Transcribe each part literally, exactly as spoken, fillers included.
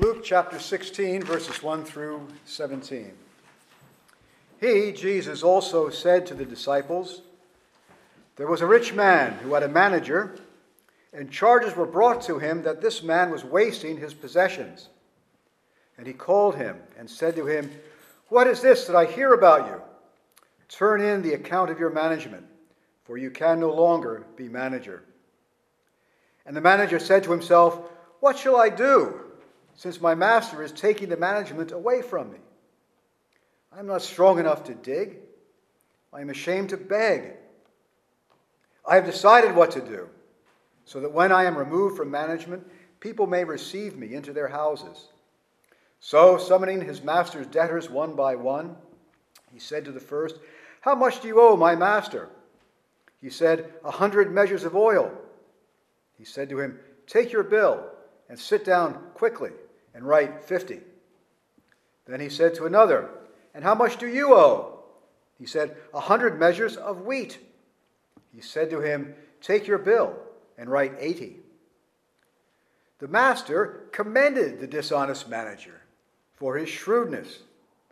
Luke chapter sixteen, verses one through seventeen. He, Jesus, also said to the disciples, "There was a rich man who had a manager, and charges were brought to him that this man was wasting his possessions. And he called him and said to him, 'What is this that I hear about you? Turn in the account of your management, for you can no longer be manager.' And the manager said to himself, 'What shall I do, since my master is taking the management away from me? I am not strong enough to dig. I am ashamed to beg. I have decided what to do, so that when I am removed from management, people may receive me into their houses.' So, summoning his master's debtors one by one, he said to the first, 'How much do you owe my master?' He said, 'A hundred measures of oil.' He said to him, 'Take your bill and sit down quickly and write fifty.' Then he said to another, 'And how much do you owe?' He said, 'A hundred measures of wheat.' He said to him, 'Take your bill and write eighty.' The master commended the dishonest manager for his shrewdness.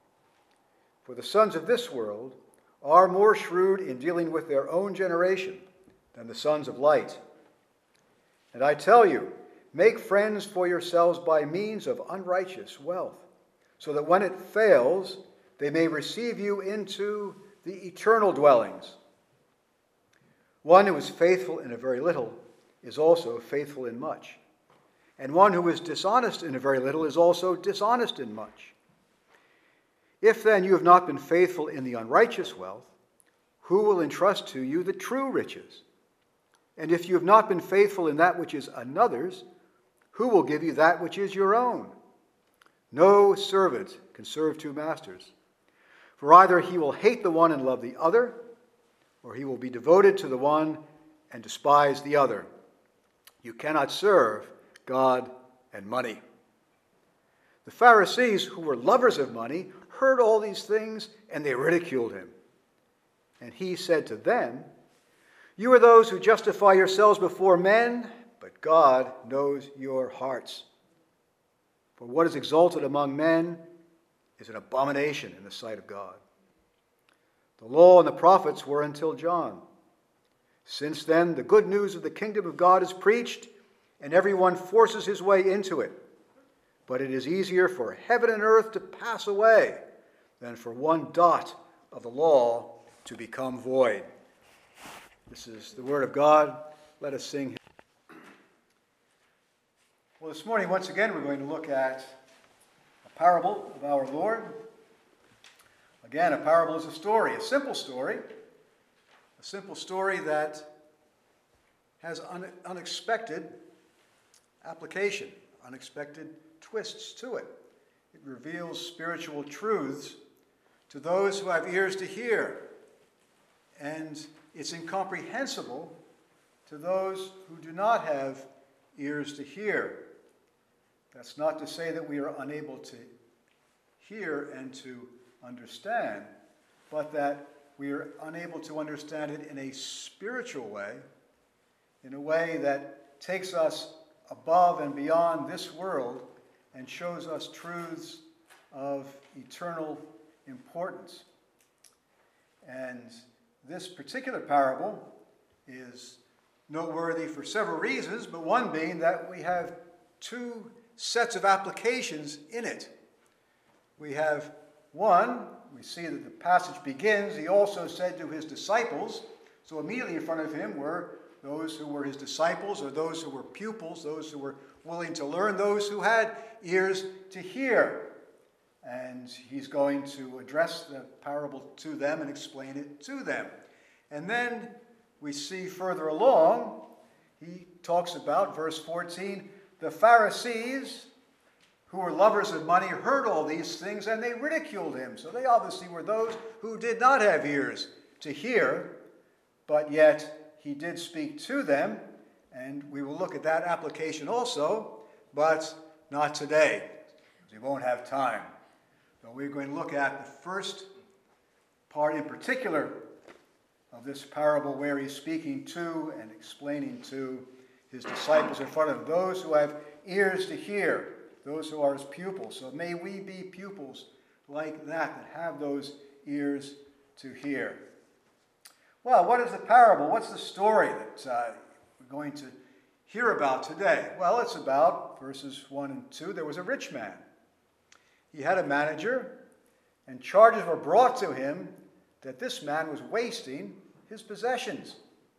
For the sons of this world are more shrewd in dealing with their own generation than the sons of light. And I tell you, make friends for yourselves by means of unrighteous wealth, so that when it fails, they may receive you into the eternal dwellings. One who is faithful in a very little is also faithful in much. And one who is dishonest in a very little is also dishonest in much. If then you have not been faithful in the unrighteous wealth, who will entrust to you the true riches? And if you have not been faithful in that which is another's, who will give you that which is your own? No servant can serve two masters, for either he will hate the one and love the other, or he will be devoted to the one and despise the other. You cannot serve God and money." The Pharisees, who were lovers of money, heard all these things, and they ridiculed him. And he said to them, "You are those who justify yourselves before men, but God knows your hearts. For what is exalted among men is an abomination in the sight of God. The law and the prophets were until John. Since then, the good news of the kingdom of God is preached, and everyone forces his way into it. But it is easier for heaven and earth to pass away than for one dot of the law to become void." This is the word of God. Let us sing. Well, this morning, once again, we're going to look at a parable of our Lord. Again, a parable is a story, a simple story, a simple story that has un- unexpected application, unexpected twists to it. It reveals spiritual truths to those who have ears to hear, and it's incomprehensible to those who do not have ears to hear. That's not to say that we are unable to hear and to understand, but that we are unable to understand it in a spiritual way, in a way that takes us above and beyond this world and shows us truths of eternal importance. And this particular parable is noteworthy for several reasons, but one being that we have two sets of applications in it. We have one, we see that the passage begins, he also said to his disciples, so immediately in front of him were those who were his disciples, or those who were pupils, those who were willing to learn, those who had ears to hear. And he's going to address the parable to them and explain it to them. And then we see further along, he talks about, verse fourteen, the Pharisees, who were lovers of money, heard all these things and they ridiculed him. So they obviously were those who did not have ears to hear, but yet he did speak to them, and we will look at that application also, but not today, because we won't have time. So we're going to look at the first part in particular of this parable where he's speaking to and explaining to his disciples in front of those who have ears to hear. those who are his pupils. So may we be pupils like that, that have those ears to hear. Well, what is the parable? What's the story that uh, we're going to hear about today? Well, it's about verses one and two. There was a rich man. He had a manager, and charges were brought to him that this man was wasting his possessions.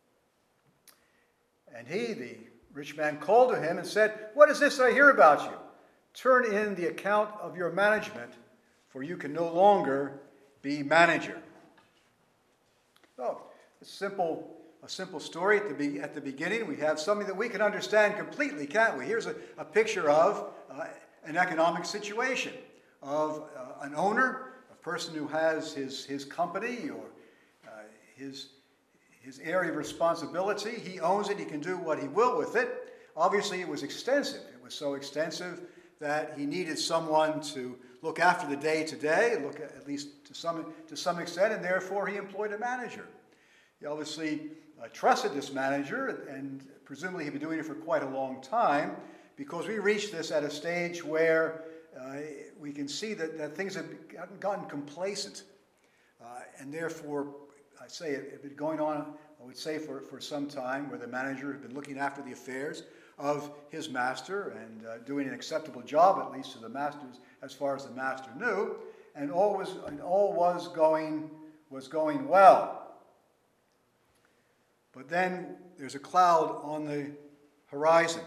And he, the rich man, called to him and said, "What is this I hear about you? Turn in the account of your management, for you can no longer be manager." Oh, a simple, a simple story at the, be, at the beginning. We have something that we can understand completely, can't we? Here's a, a picture of uh, an economic situation, of uh, an owner, a person who has his, his company or uh, his, his area of responsibility. He owns it. He can do what he will with it. Obviously, it was extensive. It was so extensive that he needed someone to look after the day-to-day, look at, at least to some, to some extent, and therefore he employed a manager. He obviously uh, trusted this manager, and presumably he'd been doing it for quite a long time, because we reached this at a stage where uh, we can see that, that things have gotten complacent. Uh, and therefore, I say it had been going on, I would say, for, for some time, where the manager had been looking after the affairs of his master and uh, doing an acceptable job, at least to the masters, as far as the master knew, and all was, and all was going was going well. But then there's a cloud on the horizon.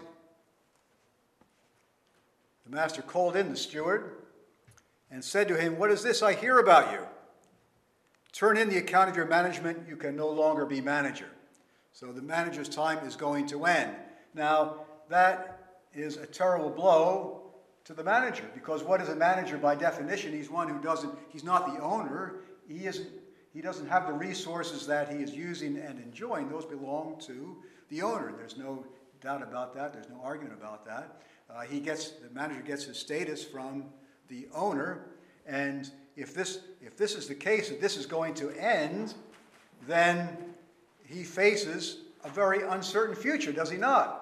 The master called in the steward and said to him, "What is this I hear about you? Turn in the account of your management. You can no longer be manager." So the manager's time is going to end. Now, that is a terrible blow to the manager, because what is a manager by definition? He's one who doesn't, he's not the owner. He isn't, he doesn't have the resources that he is using and enjoying. Those belong to the owner. There's no doubt about that. There's no argument about that. Uh, he gets, the manager gets his status from the owner, and if this, if this is the case, that this is going to end, then he faces a very uncertain future, does he not?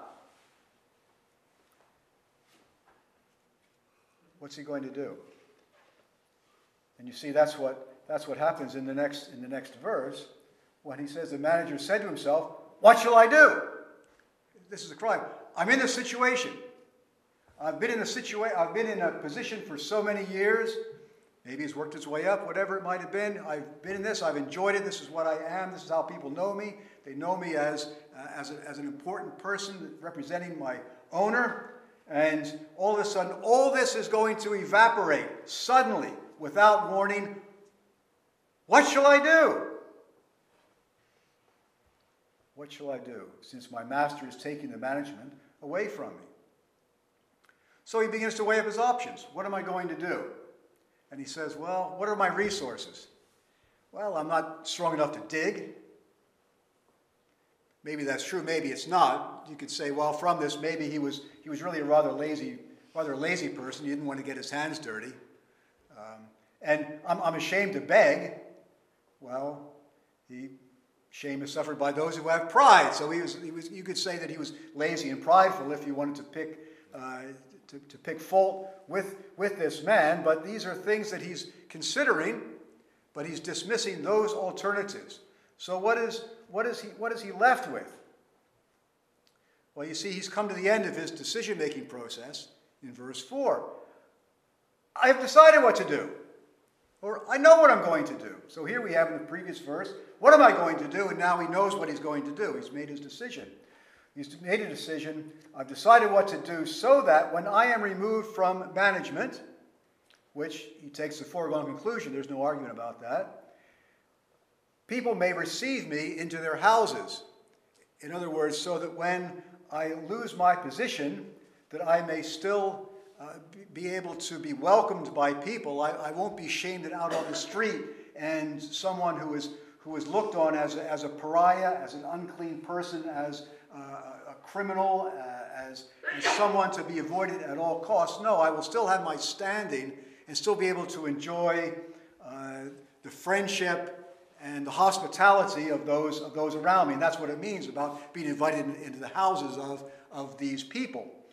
What's he going to do? And you see, that's what, that's what happens in the next, in the next verse, when he says, the manager said to himself, "What shall I do?" This is a crime. I'm in this situation. I've been in a situa- I've been in a position for so many years. Maybe he's worked his way up, whatever it might have been. I've been in this. I've enjoyed it. This is what I am. This is how people know me. They know me as, uh, as, a, as an important person representing my owner. And all of a sudden, all this is going to evaporate suddenly, without warning. What shall I do? What shall I do, since my master is taking the management away from me? So he begins to weigh up his options. What am I going to do? And he says, well, what are my resources? Well, I'm not strong enough to dig. Maybe that's true, maybe it's not. You could say, well, from this, maybe he was he was really a rather lazy, rather lazy person. He didn't want to get his hands dirty. Um, and I'm, I'm ashamed to beg. Well, he, shame is suffered by those who have pride. So he was, he was. You could say that he was lazy and prideful if you wanted to pick uh, to, to pick fault with with this man. But these are things that he's considering, but he's dismissing those alternatives. So what is what is he what is he left with? Well, you see, he's come to the end of his decision-making process in verse four. I have decided what to do, or I know what I'm going to do. So here we have in the previous verse, what am I going to do? And now he knows what he's going to do. He's made his decision. He's made a decision. I've decided what to do so that when I am removed from management, which he takes the foregone conclusion, there's no argument about that, people may receive me into their houses. In other words, so that when I lose my position, that I may still uh, be able to be welcomed by people. I, I won't be shamed out on the street, and someone who is who is looked on as a, as a pariah, as an unclean person, as uh, a criminal, uh, as, as someone to be avoided at all costs. No, I will still have my standing and still be able to enjoy uh, the friendship and the hospitality of those of those around me. And that's what it means about being invited into the houses of, of these people.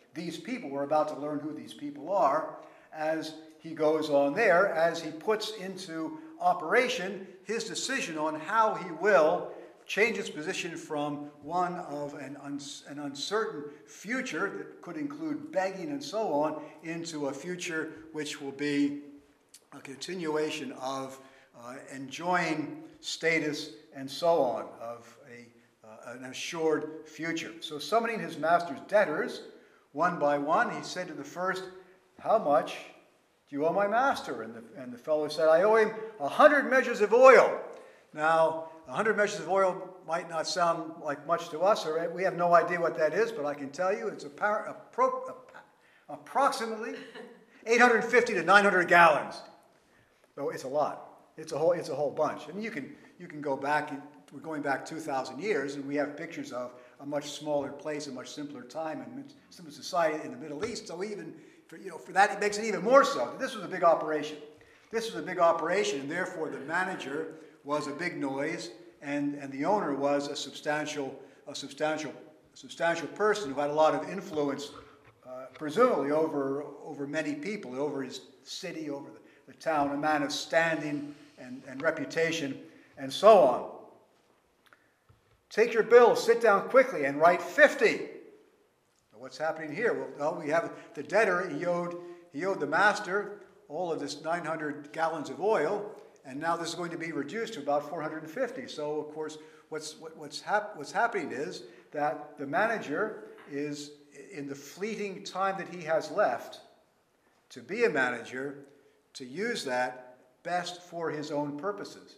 these people. We're about to learn who these people are as he goes on there, as he puts into operation his decision on how he will change its position from one of an, uns an uncertain future that could include begging and so on into a future which will be a continuation of uh, enjoying status and so on, of a, uh, an assured future. So summoning his master's debtors, one by one, he said to the first, "How much do you owe my master?" And the, and the fellow said, "I owe him a hundred measures of oil." Now, a hundred measures of oil might not sound like much to us, or we have no idea what that is, but I can tell you it's a, a, approximately eight hundred fifty to nine hundred gallons. So it's a lot. It's a whole, it's a whole bunch. And you can, you can go back, we're going back two thousand years, and we have pictures of a much smaller place, a much simpler time, and simpler society in the Middle East. So even, for, you know, for that, it makes it even more so. This was a big operation. This was a big operation, and therefore the manager was a big noise, and, and the owner was a substantial, a substantial, substantial person who had a lot of influence, uh, presumably over, over many people, over his city, over the, the town, a man of standing and, and reputation, and so on. "Take your bill, sit down quickly, and write fifty. What's happening here? Well, we have the debtor, he owed, he owed the master all of this nine hundred gallons of oil, and now this is going to be reduced to about four hundred fifty. So, of course, what's, what, what's, hap what's happening is that the manager is, in the fleeting time that he has left to be a manager, to use that best for his own purposes.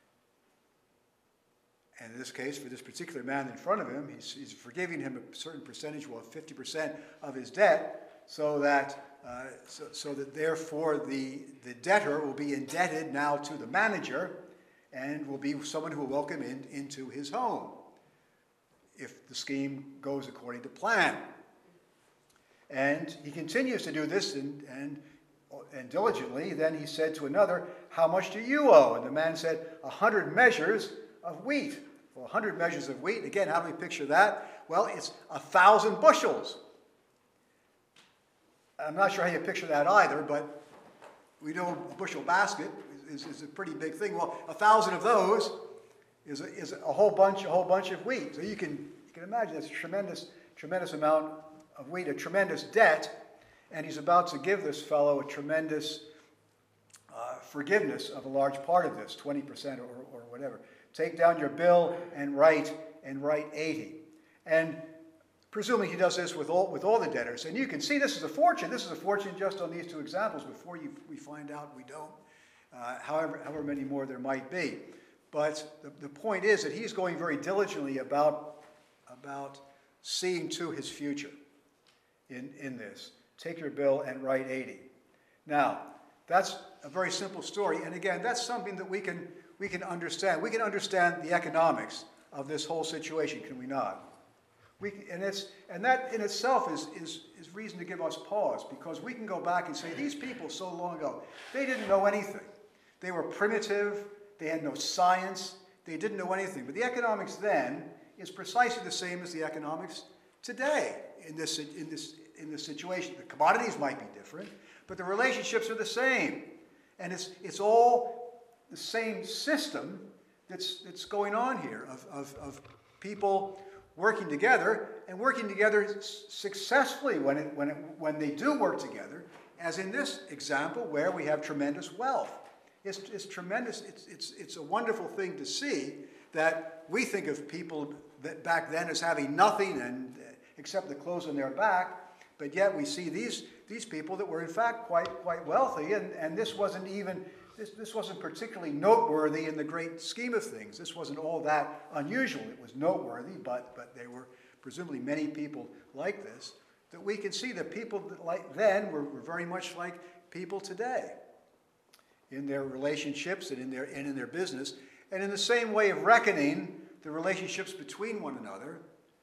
And in this case, for this particular man in front of him, he's, he's forgiving him a certain percentage, well, fifty percent of his debt, so that Uh, so, so that therefore the, the debtor will be indebted now to the manager and will be someone who will welcome him in, into his home if the scheme goes according to plan. And he continues to do this and, and, and diligently. Then he said to another, "How much do you owe?" And the man said, "A hundred measures of wheat." Well, a hundred measures of wheat, again, how do we picture that? Well, it's a thousand bushels. I'm not sure how you picture that either, but we know a bushel basket is, is a pretty big thing. Well, a thousand of those is a, is a whole bunch, a whole bunch of wheat. So you can, you can imagine that's a tremendous, tremendous amount of wheat, a tremendous debt, and he's about to give this fellow a tremendous uh, forgiveness of a large part of this, twenty percent or, or whatever. "Take down your bill and write and write eighty. And presumably he does this with all, with all the debtors. And you can see this is a fortune. This is a fortune just on these two examples before you, we find out we don't, uh, however, however many more there might be. But the, the point is that he's going very diligently about, about seeing to his future in, in this. Take your bill and write eighty. Now, that's a very simple story. And again, that's something that we can, we can understand. We can understand the economics of this whole situation, can we not? We, and, it's, and that in itself is, is, is reason to give us pause, because we can go back and say, these people so long ago, they didn't know anything. They were primitive, they had no science, they didn't know anything. But the economics then is precisely the same as the economics today in this, in this, in this situation. The commodities might be different, but the relationships are the same. And it's, it's all the same system that's, that's going on here of, of, of people working together, and working together successfully when, it, when, it, when they do work together, as in this example where we have tremendous wealth. It's, it's tremendous, it's, it's, it's a wonderful thing to see that we think of people that back then as having nothing and, uh, except the clothes on their back, but yet we see these, these people that were in fact quite, quite wealthy, and, and this wasn't even, This, this wasn't particularly noteworthy in the great scheme of things. This wasn't all that unusual. It was noteworthy, but, but there were presumably many people like this, that we can see that people that like then were, were very much like people today in their relationships and in their, and in their business, and in the same way of reckoning the relationships between one another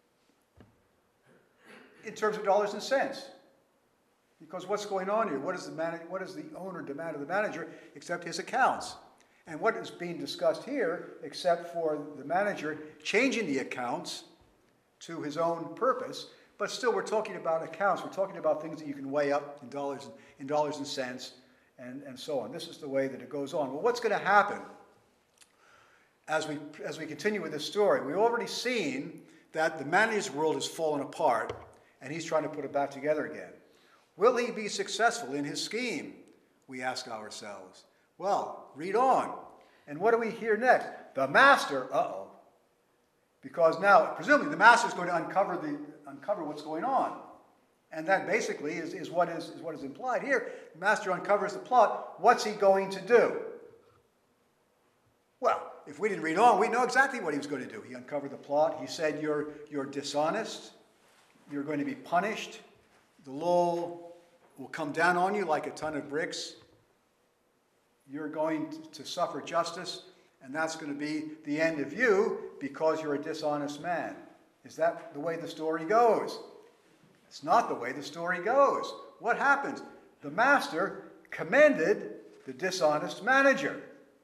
in terms of dollars and cents. Because what's going on here? What, is the man what does the owner demand of the manager except his accounts? And what is being discussed here, except for the manager changing the accounts to his own purpose, But still, we're talking about accounts. We're talking about things that you can weigh up in dollars, in dollars and cents, and, and so on. This is the way that it goes on. Well, what's going to happen as we, as we continue with this story? We've already seen that the manager's world has fallen apart, and he's trying to put it back together again. Will he be successful in his scheme? We ask ourselves. Well, read on. And what do we hear next? The master, uh-oh. Because now, presumably, the master is going to uncover, the, uncover what's going on. And that basically is, is, what is, is what is implied here. The master uncovers the plot. What's he going to do? Well, if we didn't read on, we know exactly what he was going to do. He uncovered the plot. He said, you're, you're dishonest. You're going to be punished. The law will come down on you like a ton of bricks. You're going to suffer justice, and that's going to be the end of you because you're a dishonest man. Is that the way the story goes? It's not the way the story goes. What happens? The master commended the dishonest manager.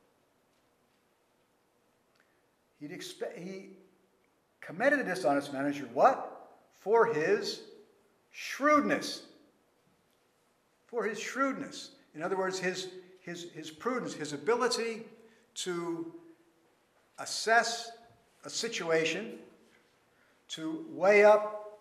He'd expe- he commended the dishonest manager, what? For his shrewdness. For his shrewdness. In other words, his, his, his prudence, his ability to assess a situation, to weigh up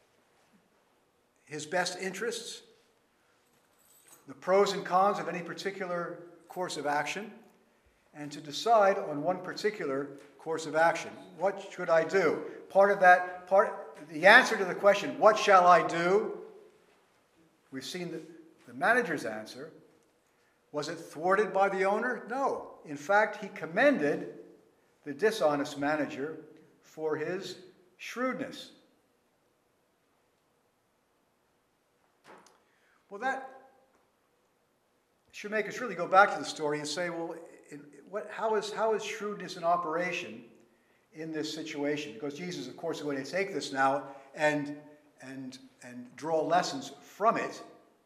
his best interests, the pros and cons of any particular course of action, and to decide on one particular course of action. What should I do? Part of that, part, the answer to the question, what shall I do? We've seen the, the manager's answer. Was it thwarted by the owner? No. In fact, he commended the dishonest manager for his shrewdness. Well, that should make us really go back to the story and say, well, in, what, how, is, how is shrewdness in operation in this situation? Because Jesus, of course, is going to take this now and, and, and draw lessons from it.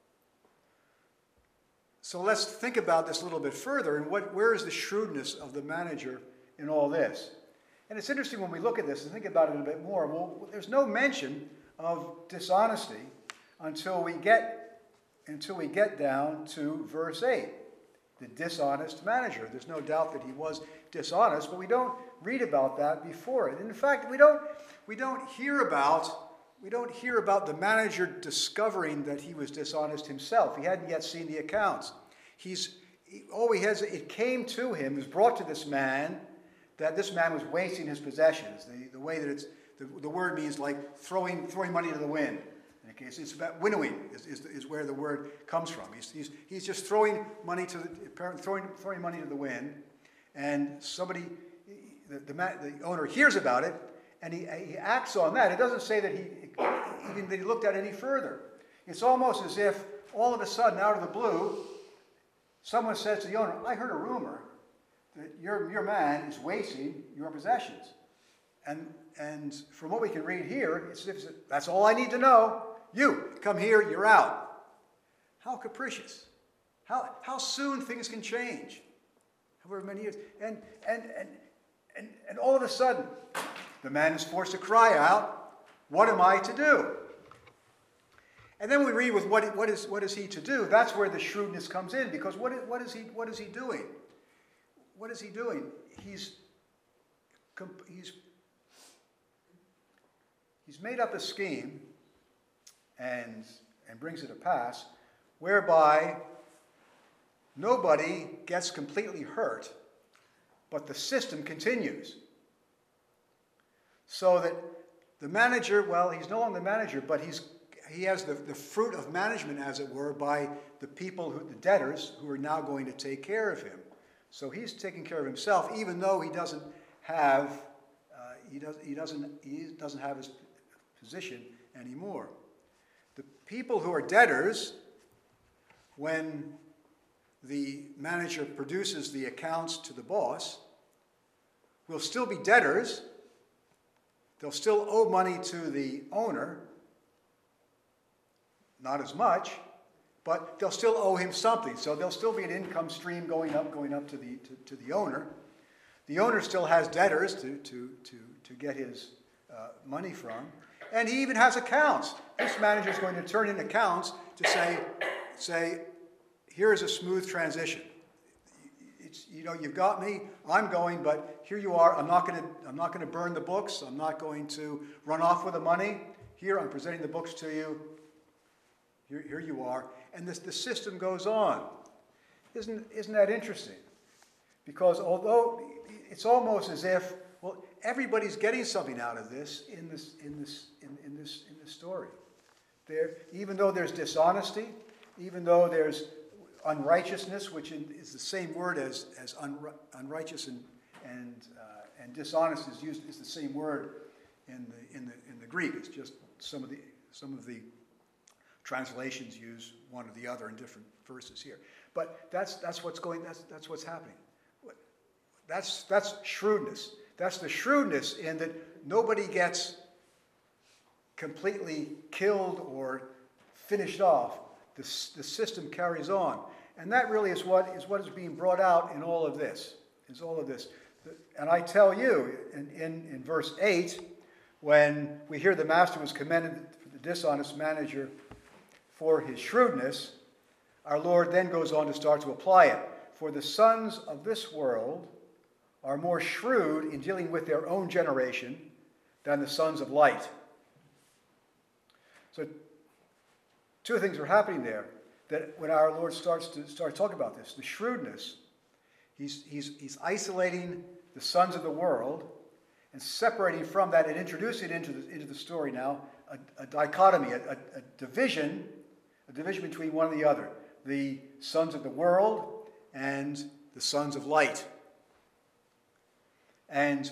So let's think about this a little bit further, and what, where is the shrewdness of the manager in all this? And it's interesting when we look at this and think about it a bit more. Well, there's no mention of dishonesty until we get until we get down to verse eight, the dishonest manager. There's no doubt that he was dishonest, but we don't read about that before it. And in fact, we don't we don't hear about we don't hear about the manager discovering that he was dishonest himself. He hadn't yet seen the accounts. He's all he has. It came to him, it was brought to this man, that this man was wasting his possessions. The, the way that it's the, the word means like throwing throwing money to the wind. In a case, it's about winnowing is, is, is where the word comes from. He's, he's, he's just throwing money to the throwing throwing money to the wind, and somebody, the, the, the owner hears about it, and he, he acts on that. It doesn't say that he even that he looked at it any further. It's almost as if all of a sudden, out of the blue, someone says to the owner, "I heard a rumor that your your man is wasting your possessions," and and from what we can read here, it's as if that's all I need to know. You, come here, you're out. How capricious. How, how soon things can change. However many years. And, and, and, and, and all of a sudden, the man is forced to cry out, what am I to do? And then we read with what, what, is, what is he to do? That's where the shrewdness comes in, because what is, what is, he, what is he doing? What is he doing? He's, he's, he's made up a scheme and, and brings it to pass, whereby nobody gets completely hurt, but the system continues. So that the manager, well, he's no longer the manager, but he's, he has the, the fruit of management, as it were, by the people, who, the debtors, who are now going to take care of him. So he's taking care of himself, even though he doesn't have, uh, he, does, he, doesn't, he doesn't have his position anymore. The people who are debtors, when the manager produces the accounts to the boss, will still be debtors. They'll still owe money to the owner, not as much, but they'll still owe him something. So there'll still be an income stream going up, going up to the to, to the owner. The owner still has debtors to to to to get his uh, money from. And he even has accounts. This manager is going to turn in accounts to say, say, here is a smooth transition. It's, you know, you've got me, I'm going, but here you are. I'm not going to, I'm not going to burn the books. I'm not going to run off with the money. Here, I'm presenting the books to you. Here, here you are. And this, the system goes on. Isn't, isn't that interesting? Because although it's almost as if, well, everybody's getting something out of this in this, in this, in, in this, in this story. There, even though there's dishonesty, even though there's unrighteousness, which is the same word as, as unri unrighteous and, and, uh, and dishonest is used is the same word in the, in the, in the Greek. It's just some of the, some of the translations use one or the other in different verses here. But that's, that's what's going, that's, that's what's happening. That's, that's shrewdness. That's the shrewdness in that nobody gets completely killed or finished off. The, the system carries on. And that really is what is what is being brought out in all of this. Is all of this. And I tell you, in, in, in verse eight, when we hear the master was commended for the dishonest manager for his shrewdness, our Lord then goes on to start to apply it. For the sons of this world are more shrewd in dealing with their own generation than the sons of light. So two things are happening there. That when our Lord starts to start talking about this, the shrewdness, he's, he's, he's isolating the sons of the world and separating from that and introducing into the, into the story now a, a dichotomy, a, a, a division, a division between one and the other. The sons of the world and the sons of light. And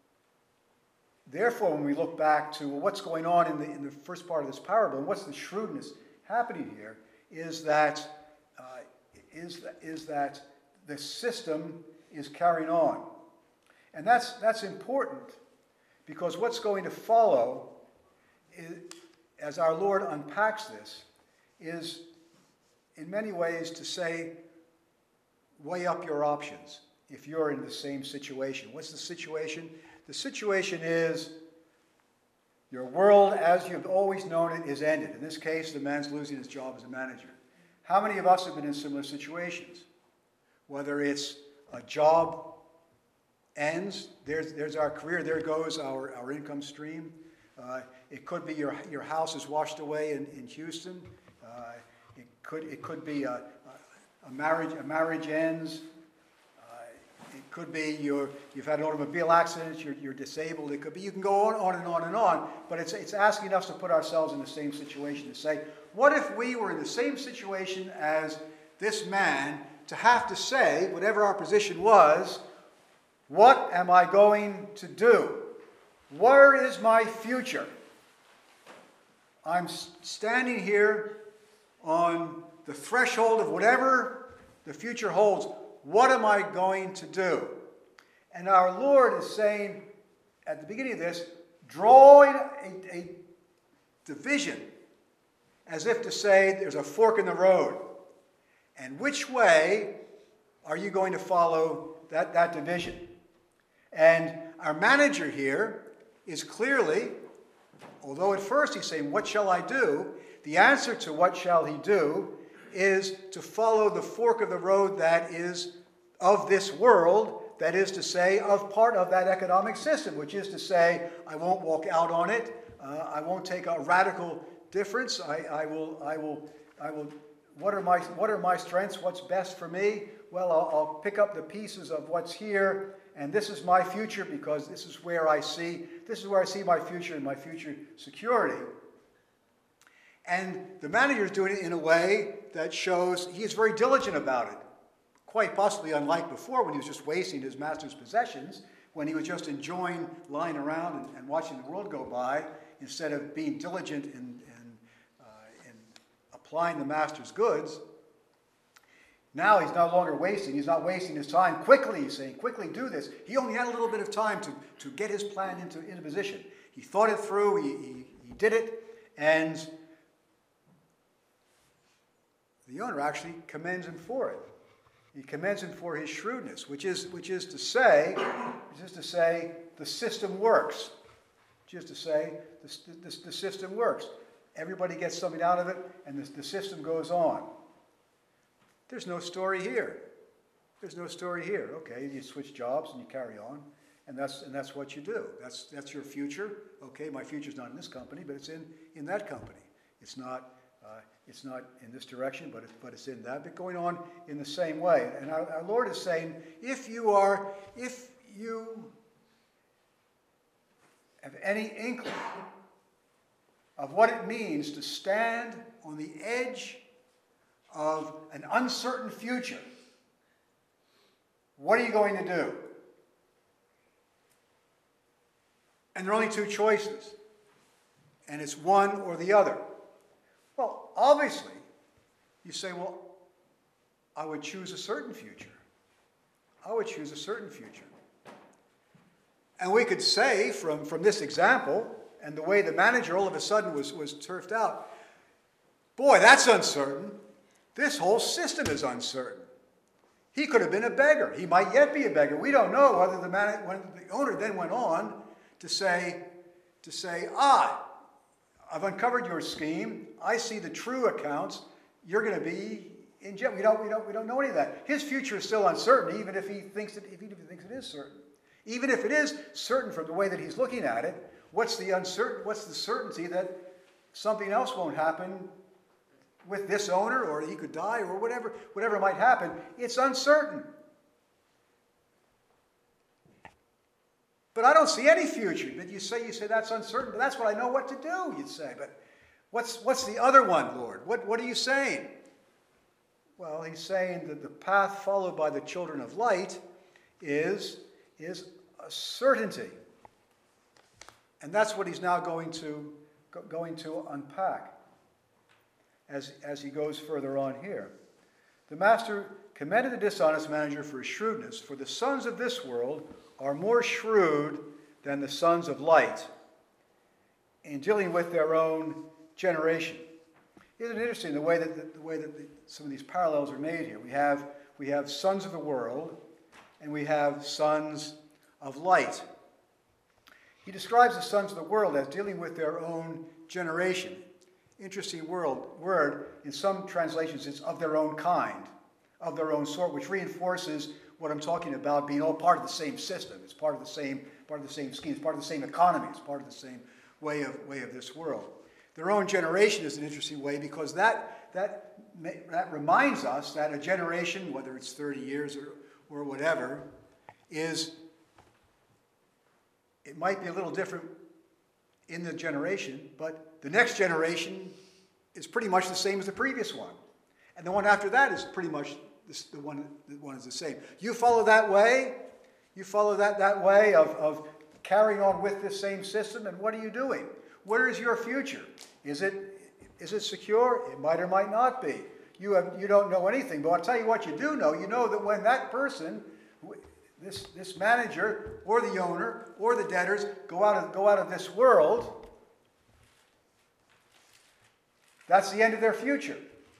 therefore, when we look back to well, what's going on in the, in the first part of this parable, and what's the shrewdness happening here, is that, uh, is, is that the system is carrying on. And that's, that's important because what's going to follow, is, as our Lord unpacks this, is in many ways to say, weigh up your options if you're in the same situation. What's the situation? The situation is your world, as you've always known it, is ended. In this case, the man's losing his job as a manager. How many of us have been in similar situations? Whether it's a job ends, there's, there's our career, there goes our, our income stream. Uh, it could be your, your house is washed away in, in Houston. Uh, it, could, it could be a, a, a, marriage, a marriage ends. It could be you're, you've had an automobile accident, you're, you're disabled. It could be, you can go on, on and on and on, but it's, it's asking us to put ourselves in the same situation, to say, what if we were in the same situation as this man, to have to say, whatever our position was, what am I going to do? Where is my future? I'm standing here on the threshold of whatever the future holds. What am I going to do? And our Lord is saying, at the beginning of this, drawing a, a division, as if to say there's a fork in the road. And which way are you going to follow that, that division? And our manager here is clearly, although at first he's saying, what shall I do? The answer to what shall he do is to follow the fork of the road that is of this world, that is to say, of part of that economic system, which is to say, I won't walk out on it, uh, I won't take a radical difference, I, I will, I will, I will, what are my, what are my strengths, what's best for me? Well, I'll, I'll pick up the pieces of what's here, and this is my future because this is where I see, this is where I see my future and my future security. And the manager is doing it in a way that shows he is very diligent about it. Quite possibly unlike before when he was just wasting his master's possessions, when he was just enjoying lying around and, and watching the world go by, instead of being diligent in, in, uh, in applying the master's goods. Now he's no longer wasting. He's not wasting his time. Quickly, he's saying, quickly do this. He only had a little bit of time to, to get his plan into, into position. He thought it through. He, he, he did it. And the owner actually commends him for it. He commends him for his shrewdness, which is, which is to say, which is to say, the system works. which is to say the, the, the system works. Everybody gets something out of it, and the, the system goes on. There's no story here. There's no story here. Okay, you switch jobs and you carry on, and that's and that's what you do. That's that's your future. Okay, my future's not in this company, but it's in, in that company. It's not uh, it's not in this direction, but it, but it's in that. But going on in the same way. And our, our Lord is saying, if you are, if you have any inkling of what it means to stand on the edge of an uncertain future, what are you going to do? And there are only two choices. And it's one or the other. Well, obviously, you say, well, I would choose a certain future. I would choose a certain future. And we could say from, from this example, and the way the manager all of a sudden was, was turfed out, boy, that's uncertain. This whole system is uncertain. He could have been a beggar. He might yet be a beggar. We don't know whether the, man, when the owner then went on to say, to say, ah, I've uncovered your scheme. I see the true accounts. You're going to be in jail. We don't, we don't, we don't know any of that. His future is still uncertain, even if he thinks that, even if he thinks it is certain. Even if it is certain from the way that he's looking at it, what's the uncertain? What's the certainty that something else won't happen with this owner, or he could die, or whatever, whatever might happen? It's uncertain. But I don't see any future. But you say, you say that's uncertain, but that's what I know what to do, you'd say. But what's, what's the other one, Lord? What, what are you saying? Well, he's saying that the path followed by the children of light is, is a certainty. And that's what he's now going to, going to unpack as, as he goes further on here. The master commended the dishonest manager for his shrewdness, for the sons of this world are more shrewd than the sons of light in dealing with their own generation. Isn't it interesting the way that the, the way that the, some of these parallels are made here? We have we have sons of the world, and we have sons of light. He describes the sons of the world as dealing with their own generation. Interesting world, word. In some translations, it's of their own kind, of their own sort, which reinforces what I'm talking about being all part of the same system. It's part of the same, part of the same scheme. It's part of the same economy. It's part of the same way of way of this world. Their own generation is an interesting way because that that that reminds us that a generation, whether it's thirty years or or whatever, is it might be a little different in the generation, but the next generation is pretty much the same as the previous one, and the one after that is pretty much this, the one. The one is the same. You follow that way. You follow that that way of of carrying on with this same system, and what are you doing? Where is your future? Is it is it secure? It might or might not be. You have you don't know anything, but I'll tell you what you do know. You know that when that person, this this manager or the owner or the debtors go out of go out of this world, that's the end of their future.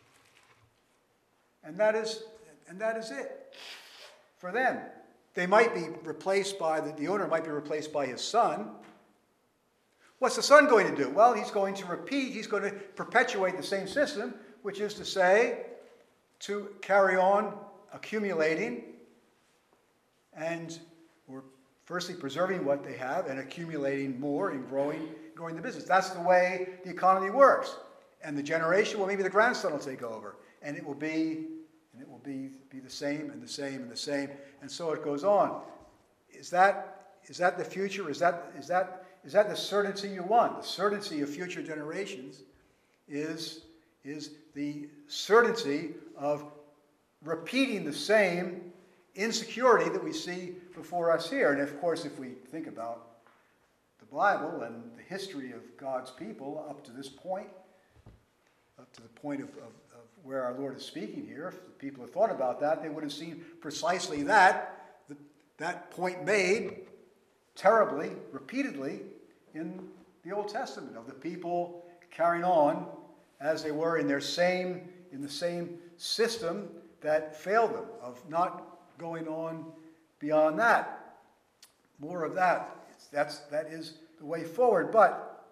And that is and that is it for them. They might be replaced by the, the owner might be replaced by his son. What's the son going to do? Well, he's going to repeat, he's going to perpetuate the same system, which is to say, to carry on accumulating and, or firstly preserving what they have and accumulating more and growing, growing the business. That's the way the economy works. And the generation, well, maybe the grandson will take over, and it will be, and it will be, be the same and the same and the same, and so it goes on. Is that, is that the future? Is that, is that Is that the certainty you want? The certainty of future generations is, is the certainty of repeating the same insecurity that we see before us here. And of course, if we think about the Bible and the history of God's people up to this point, up to the point of, of, of where our Lord is speaking here, if the people had thought about that, they would have seen precisely that, the, that point made terribly, repeatedly, in the Old Testament, of the people carrying on as they were in their same, in the same system that failed them, of not going on beyond that. More of that. That's, that is the way forward. But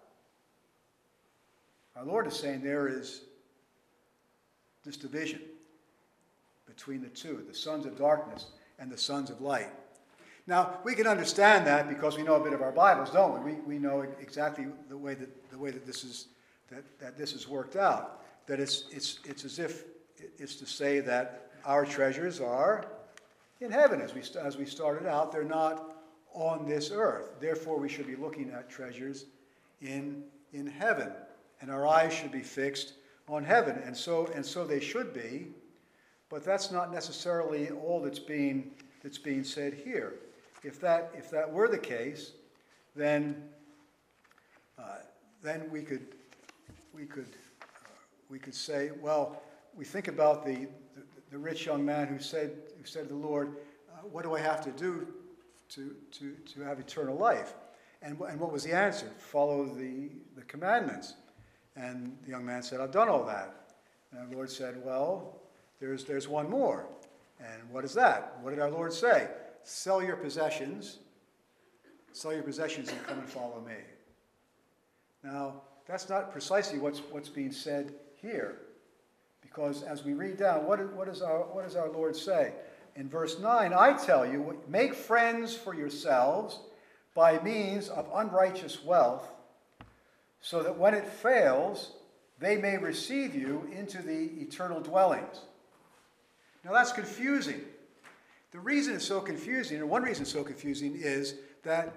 our Lord is saying there is this division between the two, the sons of darkness and the sons of light. Now, we can understand that because we know a bit of our Bibles, don't we? We, we know exactly the way that the way that this is that, that this is worked out. That it's it's it's as if it's to say that our treasures are in heaven, as we as we started out. They're not on this earth. Therefore, we should be looking at treasures in in heaven, and our eyes should be fixed on heaven. And so and so they should be. But that's not necessarily all that's being that's being said here. If that if that were the case, then uh, then we could we could uh, we could say, well, we think about the, the the rich young man who said who said to the Lord, uh, "What do I have to do to to to have eternal life?" And and what was the answer? Follow the the commandments. And the young man said, "I've done all that." And the Lord said, "Well, there's there's one more." And what is that? What did our Lord say? Sell your possessions, sell your possessions and come and follow me. Now, that's not precisely what's what's being said here. Because as we read down, what, what, is our, what does our Lord say? In verse nine, I tell you, make friends for yourselves by means of unrighteous wealth, so that when it fails, they may receive you into the eternal dwellings. Now that's confusing. The reason it's so confusing, or one reason it's so confusing, is that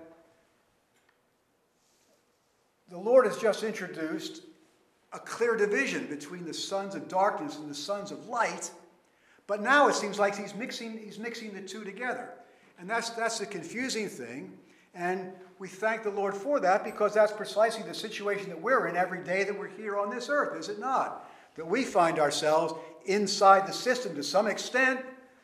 the Lord has just introduced a clear division between the sons of darkness and the sons of light, but now it seems like he's mixing, he's mixing the two together. And that's, that's the confusing thing, and we thank the Lord for that, because that's precisely the situation that we're in every day that we're here on this earth, is it not? That we find ourselves inside the system to some extent.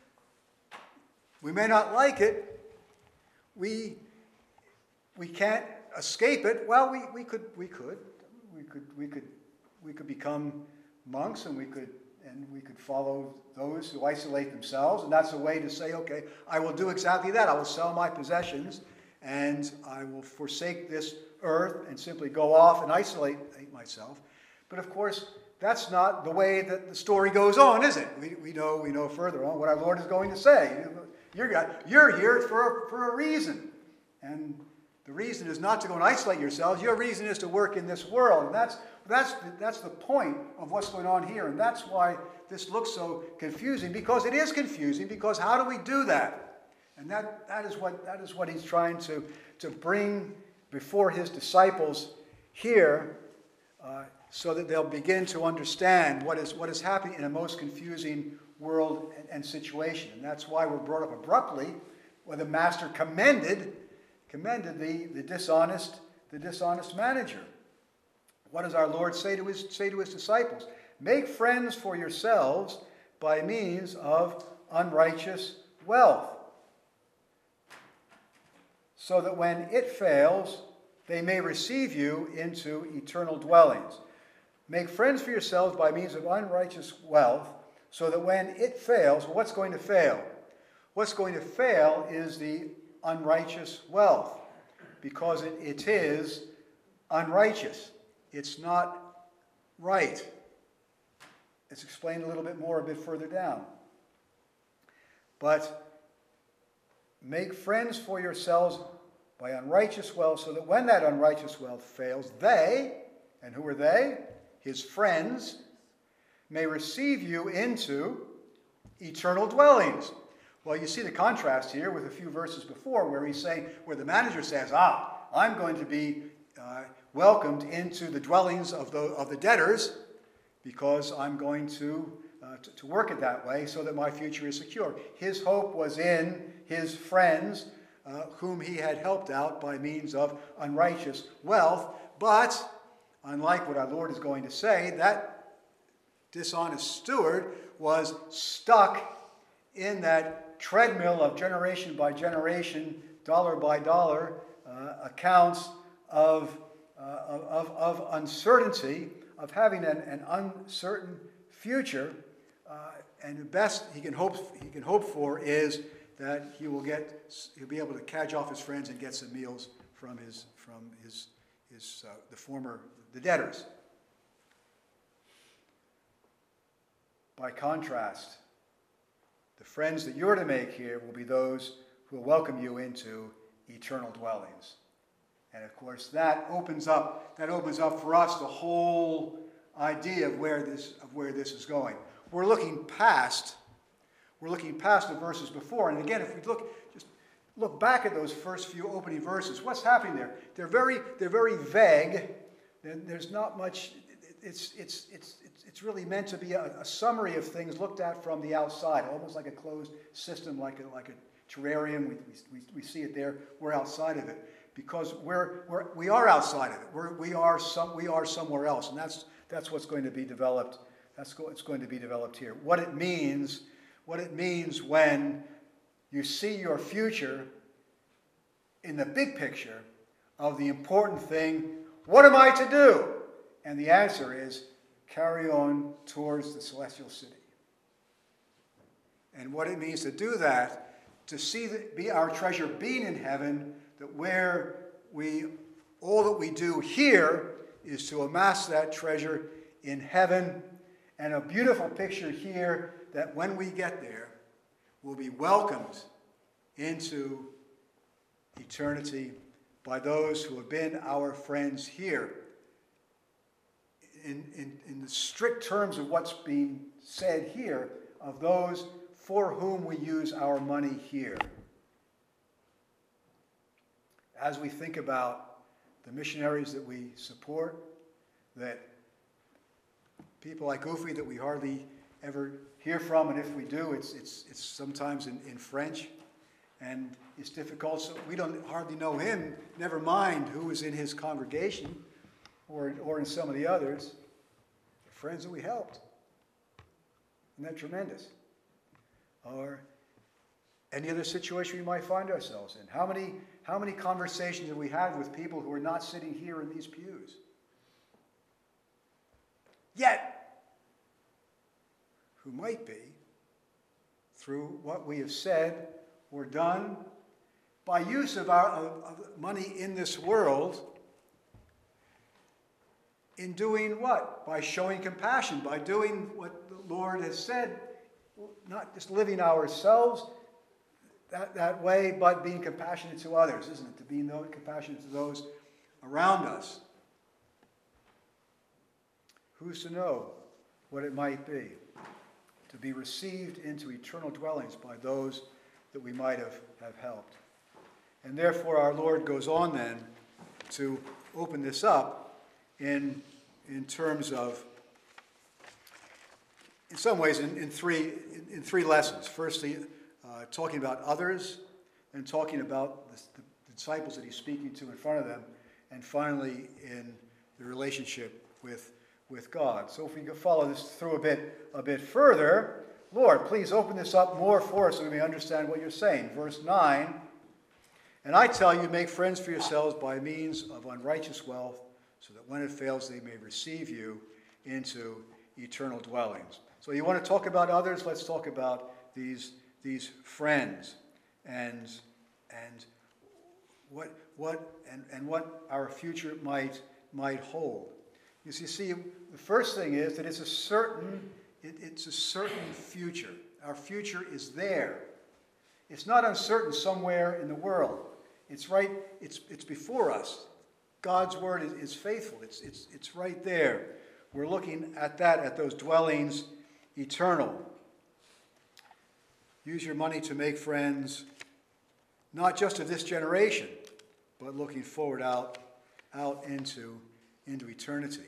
We may not like it. We, we can't escape it. Well, we, we could we could we could we could we could become monks, and we could and we could follow those who isolate themselves, and that's a way to say, okay, I will do exactly that. I will sell my possessions, and I will forsake this earth and simply go off and isolate myself. But of course, that's not the way that the story goes on, is it? We, we know we know further on what our Lord is going to say. You're, you're here for a, for a reason. And the reason is not to go and isolate yourselves. Your reason is to work in this world. And that's, that's, that's the point of what's going on here. And that's why this looks so confusing, because it is confusing, because how do we do that? And that, that, is, what, that is what he's trying to, to bring before his disciples here, uh, so that they'll begin to understand what is, what is happening in a most confusing world and, and situation. And that's why we're brought up abruptly, where the master commended, commended the, the dishonest, the dishonest manager. What does our Lord say to his, say to his disciples? Make friends for yourselves by means of unrighteous wealth, so that when it fails, they may receive you into eternal dwellings. Make friends for yourselves by means of unrighteous wealth, so that when it fails, well, what's going to fail? What's going to fail is the unrighteous wealth, because it, it is unrighteous. It's not right. It's explained a little bit more a bit further down. But make friends for yourselves by unrighteous wealth, so that when that unrighteous wealth fails, they, and who are they? His friends, may receive you into eternal dwellings. Well, you see the contrast here with a few verses before, where he's saying, where the manager says, ah, I'm going to be uh, welcomed into the dwellings of the, of the debtors, because I'm going to, uh, to, to work it that way so that my future is secure. His hope was in his friends, uh, whom he had helped out by means of unrighteous wealth. But, unlike what our Lord is going to say, that dishonest steward was stuck in that treadmill of generation by generation, dollar by dollar uh, accounts of, uh, of, of uncertainty, of having an, an uncertain future. Uh, and the best he can hope he can hope for is that he will get he'll be able to cadge off his friends and get some meals from his from his his uh, the former the debtors. By contrast, the friends that you're to make here will be those who will welcome you into eternal dwellings. And of course, that opens up that opens up for us the whole idea of where this of where this is going. We're looking past we're looking past the verses before, and again, if we look just look back at those first few opening verses, what's happening there? They're very they're very vague. There's not much. It's it's it's it's it's really meant to be a, a summary of things looked at from the outside, almost like a closed system, like a like a terrarium. We we we see it there. We're outside of it because we're we're we are outside of it. We're we are some we are somewhere else, and that's that's what's going to be developed. That's what's going to be developed here. What it means, what it means when you see your future in the big picture of the important thing. What am I to do? And the answer is carry on towards the celestial city. And what it means to do that, to see that be our treasure being in heaven, that where we all that we do here is to amass that treasure in heaven. And a beautiful picture here that when we get there, we'll be welcomed into eternity by those who have been our friends here. In, in, in the strict terms of what's being said here, of those for whom we use our money here. As we think about the missionaries that we support, that people like Goofy that we hardly ever hear from, and if we do, it's, it's, it's sometimes in, in French, and it's difficult, so we don't hardly know him, never mind who is in his congregation, or, or in some of the others, the friends that we helped. Isn't that tremendous? Or any other situation we might find ourselves in. How many, how many conversations have we had with people who are not sitting here in these pews? Yet, who might be, through what we have said or done, by use of our of, of money in this world, in doing what? By showing compassion, by doing what the Lord has said, not just living ourselves that, that way, but being compassionate to others, isn't it? To be compassionate to those around us. Who's to know what it might be? To be received into eternal dwellings by those that we might have, have helped. And therefore our Lord goes on then to open this up in, in terms of, in some ways, in, in, three, in, in three lessons. Firstly, uh, talking about others, and talking about the, the disciples that he's speaking to in front of them, and finally in the relationship with, with God. So if we could follow this through a bit, a bit further, Lord, please open this up more for us so we may understand what you're saying. Verse nine, and I tell you, make friends for yourselves by means of unrighteous wealth, so that when it fails, they may receive you into eternal dwellings. So you want to talk about others? Let's talk about these, these friends and, and what, what, and, and what our future might, might hold. You see, see, the first thing is that it's a certain, it, it's a certain future. Our future is there. It's not uncertain somewhere in the world. It's right, it's, it's before us. God's word is, is faithful. It's, it's, it's right there. We're looking at that, at those dwellings eternal. Use your money to make friends, not just of this generation, but looking forward out, out into, into eternity.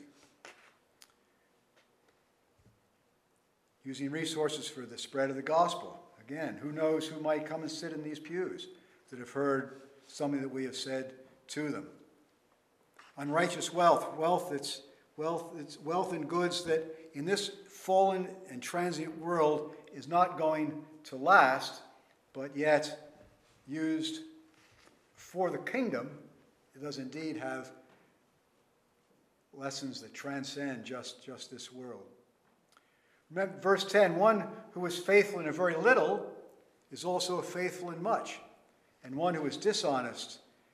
Using resources for the spread of the gospel. Again, who knows who might come and sit in these pews that have heard something that we have said to them. Unrighteous wealth, wealth that's wealth, it's wealth and goods that in this fallen and transient world is not going to last, but yet used for the kingdom, it does indeed have lessons that transcend just, just this world. Remember, verse ten, one who is faithful in a very little is also faithful in much, and one who is dishonest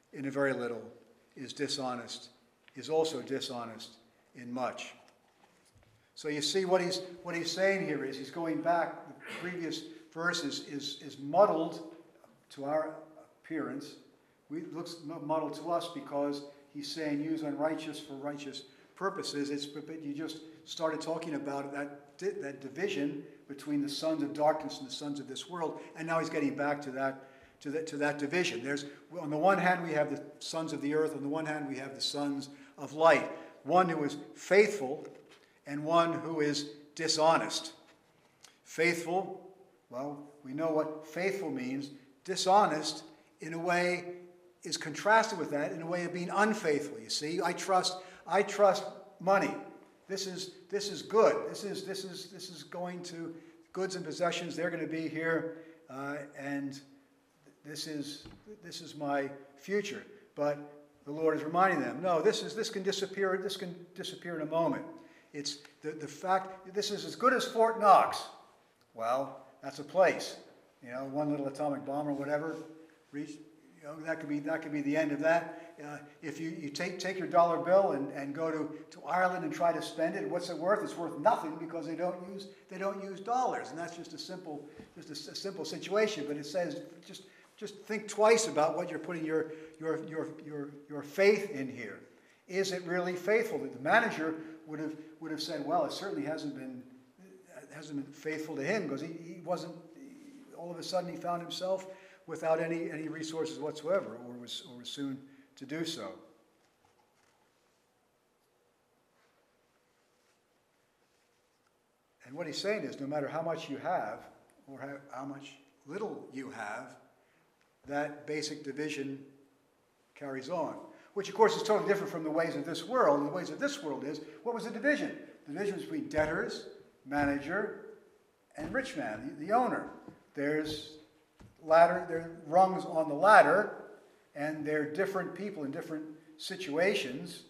in a very little is dishonest, is also dishonest in much. So you see what he's what he's saying here is he's going back. The previous verse is, is, is muddled to our appearance. We, it looks muddled to us because he's saying use unrighteous for righteous purposes. It's, but you just started talking about that, that division between the sons of darkness and the sons of this world, and now he's getting back to that, to that, to that division. There's, on the one hand, we have the sons of the earth. On the one hand, we have the sons of light. One who is faithful and one who is dishonest. Faithful, well, we know what faithful means. Dishonest, in a way, is contrasted with that in a way of being unfaithful. You see, I trust, I trust money. This is this is good. This is this is this is going to goods and possessions. They're going to be here, uh, and this is this is my future. But the Lord is reminding them, no, this is this can disappear. This can disappear in a moment. It's the the fact this is as good as Fort Knox. Well, that's a place. You know, one little atomic bomb or whatever. Reach, you know, that could be that could be the end of that. Uh, if you, you take take your dollar bill and, and go to, to Ireland and try to spend it, what's it worth? It's worth nothing because they don't use they don't use dollars, and that's just a simple just a, a simple situation. But it says just just think twice about what you're putting your your your your your faith in here. Is it really faithful? The manager would have would have said, well, it certainly hasn't been hasn't been faithful to him because he, he wasn't. All of a sudden, he found himself without any any resources whatsoever, or was or was soon to do so. And what he's saying is, no matter how much you have, or how, how much little you have, that basic division carries on. Which, of course, is totally different from the ways of this world. And the ways of this world is, what was the division? The division was between debtors, manager, and rich man, the, the owner. There's ladder, there are rungs on the ladder, and they're different people in different situations.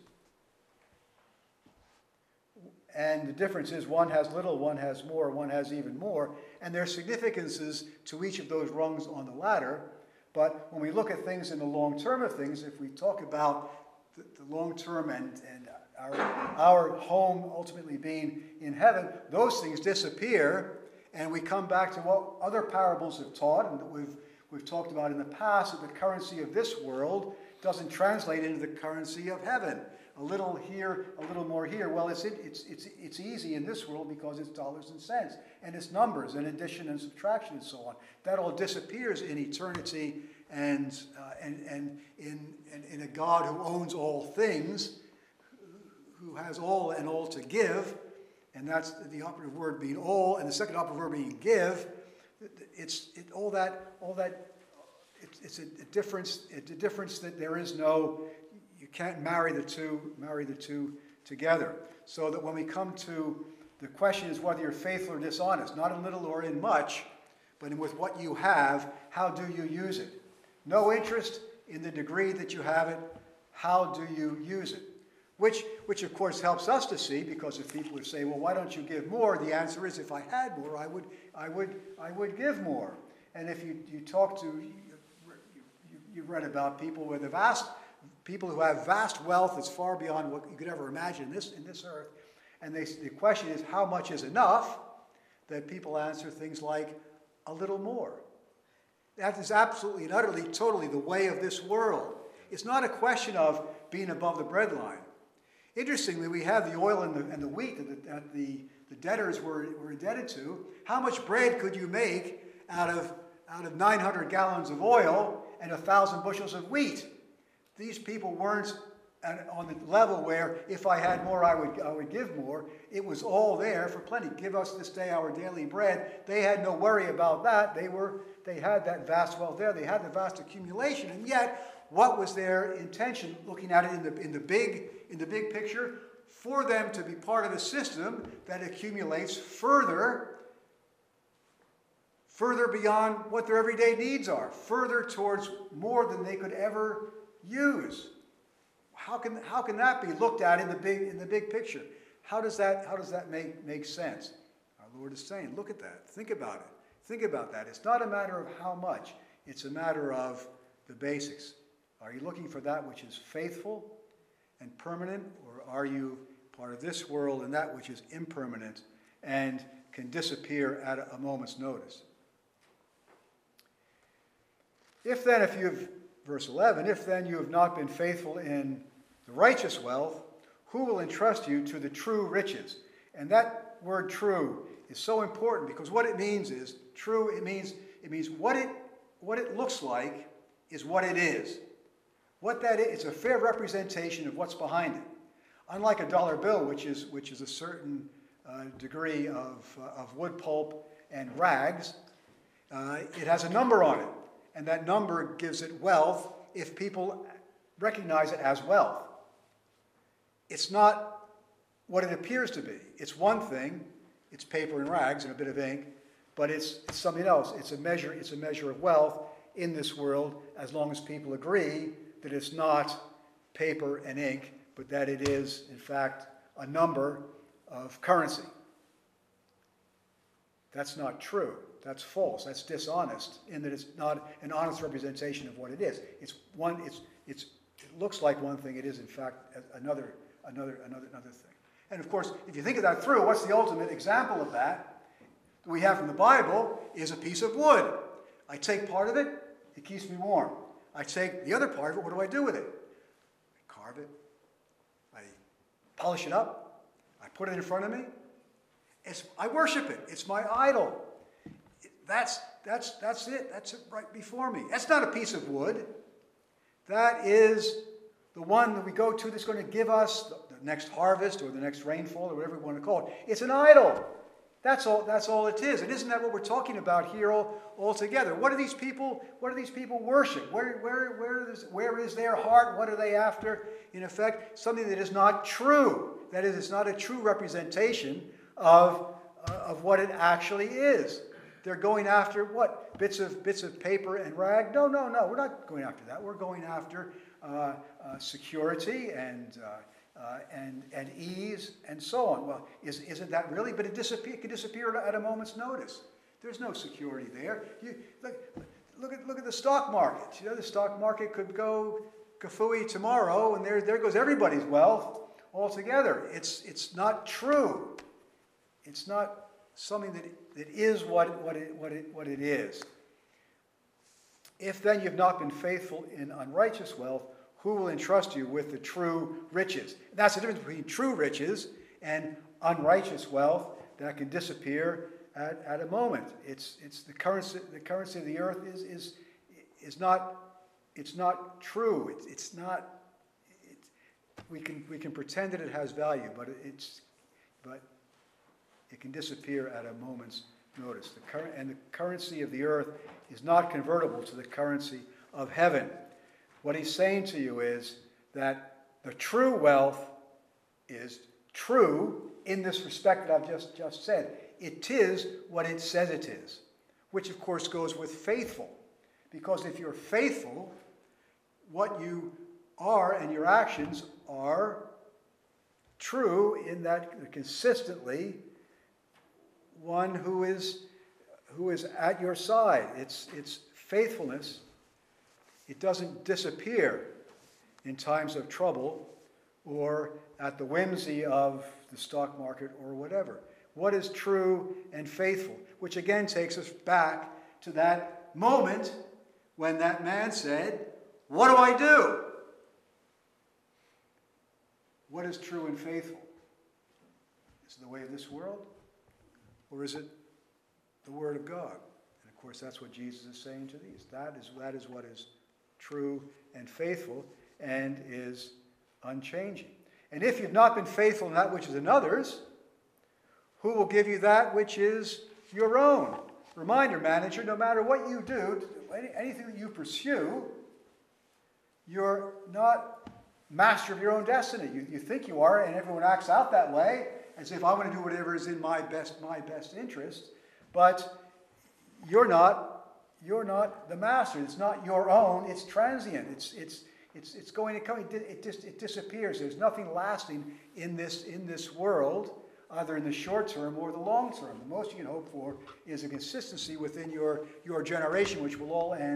And the difference is one has little, one has more, one has even more. And there are significances to each of those rungs on the ladder. But when we look at things in the long term of things, if we talk about the, the long term and, and our, our home ultimately being in heaven, those things disappear. And we come back to what other parables have taught, and that we've We've talked about in the past, that the currency of this world doesn't translate into the currency of heaven. A little here, a little more here. Well, it's, it's, it's, it's easy in this world because it's dollars and cents, and it's numbers, and addition and subtraction, and so on. That all disappears in eternity, and, uh, and, and in, in, in a God who owns all things, who has all and all to give, and that's the operative word being all, and the second operative word being give. It's it, all that all that it, it's a, a difference. It's a difference that there is no. You can't marry the two marry the two together. So that when we come to the question is whether you're faithful or dishonest, not in little or in much, but in with what you have, how do you use it? No interest in the degree that you have it. How do you use it? Which, which of course helps us to see, because if people would say, well, why don't you give more? The answer is, if I had more, I would, I would, I would give more. And if you, you talk to, you, you, you've read about people with a vast, people who have vast wealth that's far beyond what you could ever imagine in this, in this earth. And they, the question is, how much is enough? That people answer things like, a little more. That is absolutely and utterly, totally the way of this world. It's not a question of being above the breadline. Interestingly, we have the oil and the, and the wheat that, the, that the, the debtors were, were indebted to. How much bread could you make out of, out of nine hundred gallons of oil and one thousand bushels of wheat? These people weren't at, on the level where if I had more, I would, I would give more. It was all there for plenty. Give us this day our daily bread. They had no worry about that. They, were, they had that vast wealth there. They had the vast accumulation. And yet, what was their intention, looking at it in the, in the big in the big picture? For them to be part of a system that accumulates further, further beyond what their everyday needs are, further towards more than they could ever use. How can, how can that be looked at in the big, in the big picture? How does that, how does that make, make sense? Our Lord is saying, look at that. Think about it. Think about that. It's not a matter of how much. It's a matter of the basics. Are you looking for that which is faithful and permanent, or are you part of this world and that which is impermanent and can disappear at a moment's notice? If then, if you've, verse eleven, if then you have not been faithful in the righteous wealth, who will entrust you to the true riches? And that word true is so important, because what it means is, true, it means, it means what it, what it looks like is what it is. What that is, it's a fair representation of what's behind it. Unlike a dollar bill, which is, which is a certain uh, degree of, uh, of wood pulp and rags, uh, it has a number on it. And that number gives it wealth if people recognize it as wealth. It's not what it appears to be. It's one thing, it's paper and rags and a bit of ink, but it's, it's something else. It's a measure, it's a measure of wealth in this world, as long as people agree that it's not paper and ink, but that it is, in fact, a number of currency. That's not true. That's false. That's dishonest, in that it's not an honest representation of what it is. It's one. It's it's. It looks like one thing. It is, in fact, another, another, another, another thing. And of course, if you think of that through, what's the ultimate example of that that we have from the Bible is a piece of wood. I take part of it. It keeps me warm. I take the other part of it. What do I do with it? I carve it. I polish it up. I put it in front of me. It's, I worship it. It's my idol. That's, that's, that's it. That's it right before me. That's not a piece of wood. That is the one that we go to that's going to give us the, the next harvest or the next rainfall or whatever we want to call it. It's an idol. That's all, that's all it is. And isn't that what we're talking about here all, all together? What do these people, what do these people worship? Where, where, where, is, where is their heart? What are they after? In effect, something that is not true. That is, it's not a true representation of, uh, of what it actually is. They're going after what? Bits of bits of paper and rag? No, no, no. We're not going after that. We're going after uh, uh, security and uh, uh, and and ease and so on. Well, is isn't that really? But it disappear. It can disappear at a moment's notice. There's no security there. You look, look at look at the stock market. You know, the stock market could go kafooey tomorrow, and there there goes everybody's wealth altogether. It's it's not true. It's not something that, that is what, what, it, what, it, what it is. If then you've not been faithful in unrighteous wealth, who will entrust you with the true riches? That's the difference between true riches and unrighteous wealth that can disappear at, at a moment. It's, it's the currency, the currency of the earth is, is, is not, it's not true. It's, it's not, it's, we can, we can pretend that it has value, but it's, but it can disappear at a moment's notice. The current, and the currency of the earth is not convertible to the currency of heaven. What he's saying to you is that the true wealth is true in this respect that I've just, just said. It is what it says it is, which of course goes with faithful. Because if you're faithful, what you are and your actions are true in that consistently one who is who is at your side. It's it's faithfulness. It doesn't disappear in times of trouble or at the whimsy of the stock market or whatever. What is true and faithful? Which again takes us back to that moment when that man said, "What do I do?" What is true and faithful? Is it the way of this world? Or is it the Word of God? And of course, that's what Jesus is saying to these. That is, that is what is true and faithful and is unchanging. And if you've not been faithful in that which is another's, who will give you that which is your own? Reminder, manager, no matter what you do, anything that you pursue, you're not master of your own destiny. You, you think you are, and everyone acts out that way, as if I want to do whatever is in my best, my best interest, but you're not, you're not the master. It's not your own. It's transient. It's, it's, it's, it's going to come. It, it just, it disappears. There's nothing lasting in this, in this world, either in the short term or the long term. The most you can hope for is a consistency within your, your generation, which will all end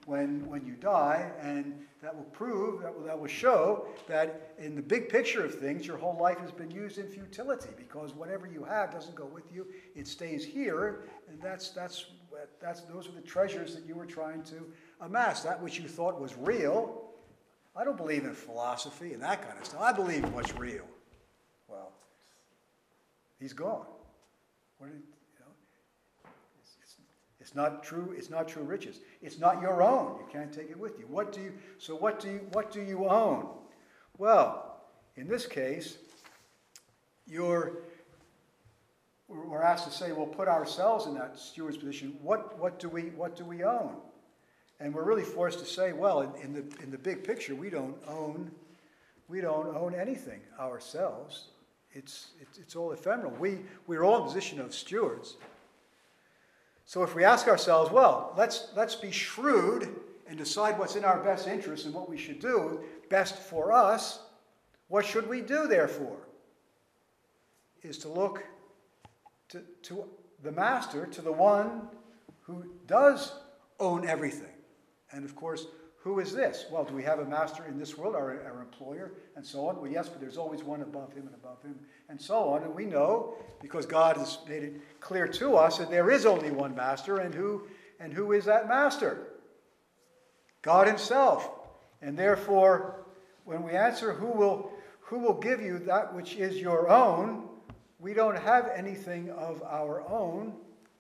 when, when you die, and that will prove, that will, that will show that in the big picture of things, your whole life has been used in futility, because whatever you have doesn't go with you, it stays here, and that's, that's, that's, those are the treasures that you were trying to amass. That which you thought was real. I don't believe in philosophy and that kind of stuff. I believe in what's real. Well, he's gone. What did, you know, it's, it's, it's not true. It's not true riches. It's not your own. You can't take it with you. What do you? So what do you? What do you own? Well, in this case, you're. We're asked to say, well, put ourselves in that steward's position. What what do we what do we own? And we're really forced to say, well, in, in the in the big picture, we don't own we don't own anything ourselves. It's it's, it's all ephemeral. We we're all in the position of stewards. So if we ask ourselves, well, let's let's be shrewd and decide what's in our best interest and what we should do best for us, what should we do, therefore? Is to look to, to the master, to the one who does own everything. And of course, who is this? Well, do we have a master in this world, our, our employer, and so on? Well, yes, but there's always one above him and above him, and so on. And we know, because God has made it clear to us, that there is only one master, and who, and who is that master? God himself. And therefore, when we answer, who will, who will give you that which is your own, we don't have anything of our own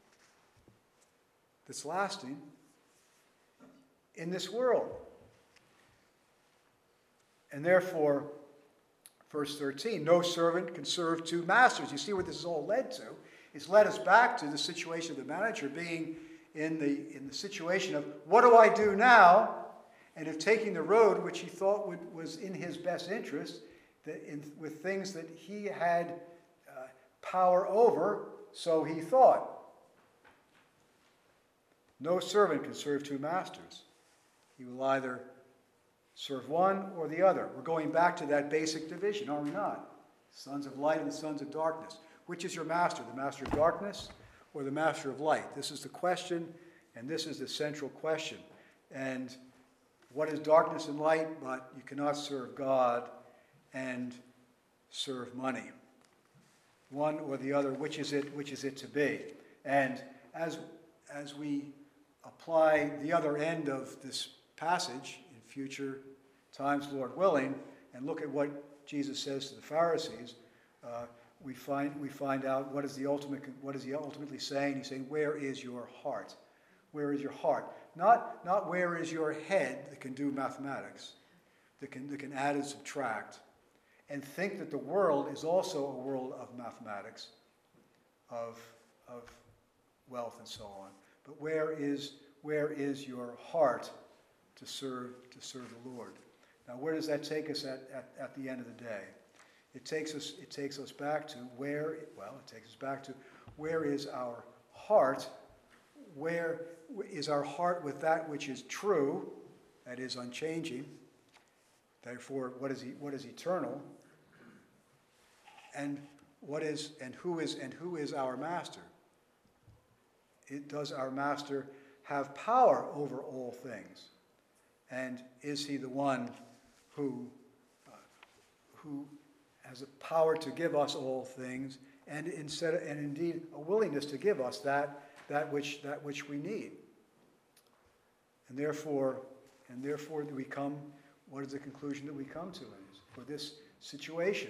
that's lasting in this world. And therefore, verse thirteen, no servant can serve two masters. You see what this is all led to? It's led us back to the situation of the manager being in the, in the situation of, what do I do now? And of taking the road which he thought would, was in his best interest, that in, with things that he had uh, power over, so he thought. No servant can serve two masters. He will either serve one or the other. We're going back to that basic division, are we not? Sons of light and the sons of darkness. Which is your master, the master of darkness or the master of light? This is the question, and this is the central question. And what is darkness and light? But you cannot serve God and serve money. One or the other, which is it, which is it to be? And as, as we apply the other end of this passage in future times, Lord willing, and look at what Jesus says to the Pharisees, uh, we find we find out what is the ultimate what is he ultimately saying. He's saying, where is your heart? Where is your heart? Not not where is your head that can do mathematics, that can that can add and subtract, and think that the world is also a world of mathematics, of of wealth and so on. But where is where is your heart to serve to serve the Lord? Now, where does that take us at, at, at the end of the day? It takes us it takes us back to where well, it takes us back to where is our heart? Where is our heart with that which is true, that is unchanging? Therefore, what is what is eternal? And what is and who is and who is our master? It, does our master have power over all things? And is he the one who, uh, who has a power to give us all things, and instead, and indeed a willingness to give us that that which that which we need? And therefore, and therefore, we come. What is the conclusion that we come to for this situation?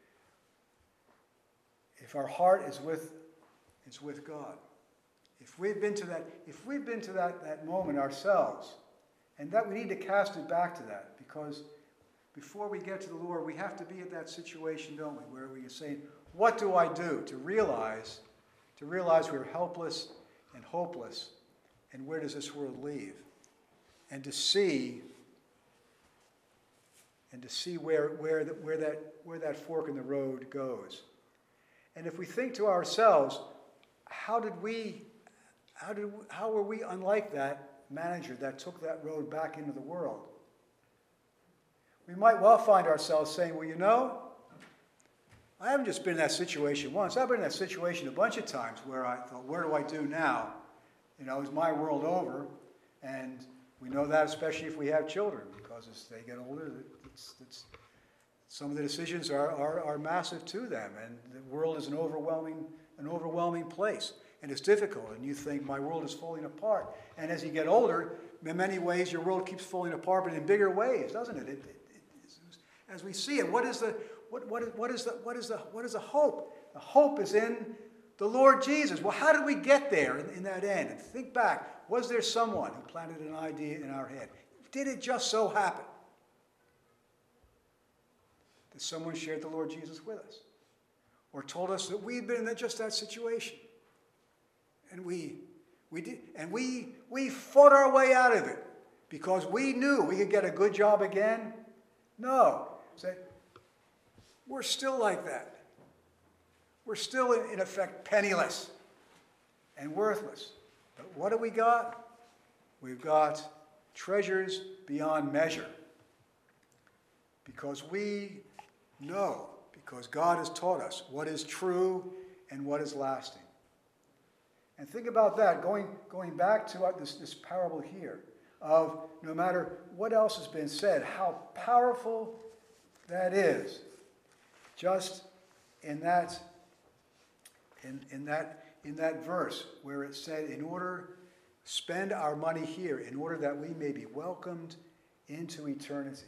If our heart is with is with God, if we've been to that, if we've been to that, that moment ourselves, and that we need to cast it back to that, because before we get to the Lord, we have to be at that situation, don't we, where we are saying, what do I do to realize, to realize we're helpless and hopeless, and where does this world leave? And to see, and to see where, where, the, where, that, where that fork in the road goes. And if we think to ourselves, how did we, how did, how were we unlike that manager that took that road back into the world? We might well find ourselves saying, well, you know, I haven't just been in that situation once. I've been in that situation a bunch of times where I thought, what do I do now? You know, is my world over? And We know that especially if we have children, because as they get older, it's, it's, some of the decisions are, are, are massive to them, and the world is an overwhelming, an overwhelming place, and it's difficult, and you think, my world is falling apart. And as you get older, in many ways, your world keeps falling apart, but in bigger ways, doesn't it? It, it, it as we see it, what is the what, what, is, what is the what is the what is the hope? The hope is in the Lord Jesus. Well, how did we get there in, in that end? And think back. Was there someone who planted an idea in our head? Did it just so happen that someone shared the Lord Jesus with us? Or told us that we'd been in just that situation? And we we did and we we fought our way out of it because we knew we could get a good job again? No. Say, we're still like that. We're still in effect penniless and worthless. But what do we got? We've got treasures beyond measure. Because we know, because God has taught us what is true and what is lasting. And think about that, going, going back to this, this parable here, of no matter what else has been said, how powerful that is. Just in that, in, in that In that verse where it said, in order, spend our money here in order that we may be welcomed into eternity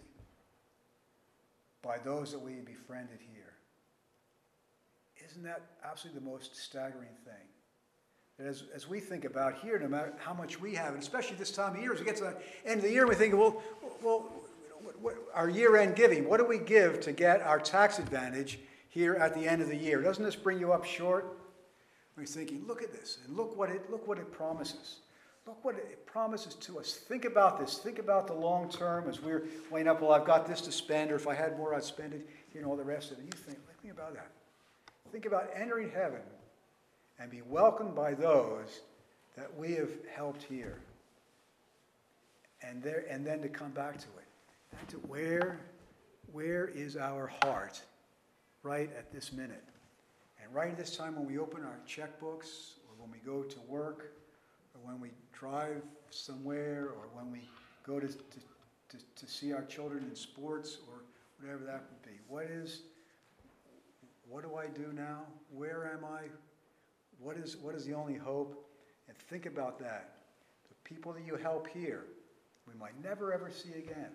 by those that we befriended here. Isn't that absolutely the most staggering thing? That as, as we think about here, no matter how much we have, and especially this time of year, as we get to the end of the year, we think, well, well what, what, our year-end giving, what do we give to get our tax advantage here at the end of the year? Doesn't this bring you up short? We're thinking, look at this, and look what it look what it promises. Look what it promises to us. Think about this. Think about the long term as we're weighing up, well, I've got this to spend, or if I had more, I'd spend it, you know, all the rest of it. You think, think about that. Think about entering heaven and be welcomed by those that we have helped here. And there and then to come back to it. And to where, where is our heart right at this minute? And right at this time when we open our checkbooks, or when we go to work, or when we drive somewhere, or when we go to, to, to, to see our children in sports, or whatever that would be. What is, what do I do now? Where am I? What is, what is the only hope? And think about that. The people that you help here, we might never ever see again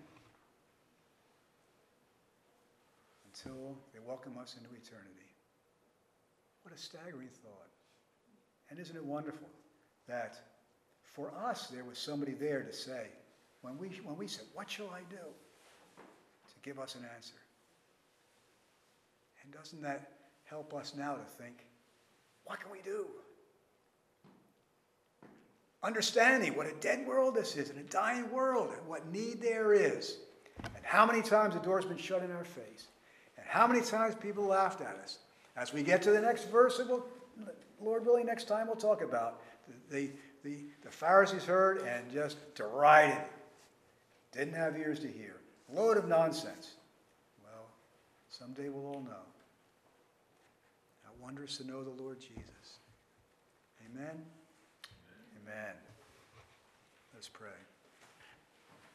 until they welcome us into eternity. What a staggering thought. And isn't it wonderful that for us there was somebody there to say, when we, when we said, what shall I do? To give us an answer. And doesn't that help us now to think, what can we do? Understanding what a dead world this is, and a dying world, and what need there is. And how many times the door's been shut in our face. And how many times people laughed at us. As we get to the next verse, we'll, Lord willing, next time we'll talk about the, the, the Pharisees heard and just derided. Didn't have ears to hear. Load of nonsense. Well, someday we'll all know. How wondrous to know the Lord Jesus. Amen? Amen. Amen. Let's pray.